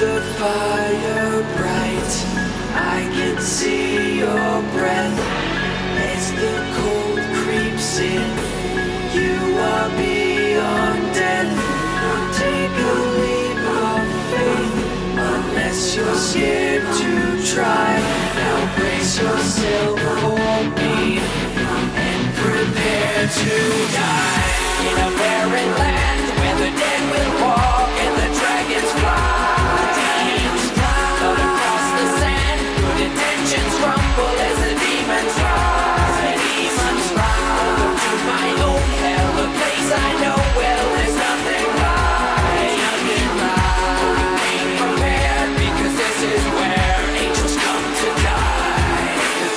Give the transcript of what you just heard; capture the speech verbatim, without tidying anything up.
the fire bright. I can see your breath as the cold creeps in. You are beyond death. Don't take a leap of faith unless you're scared to try. Now brace yourself for me and prepare to die.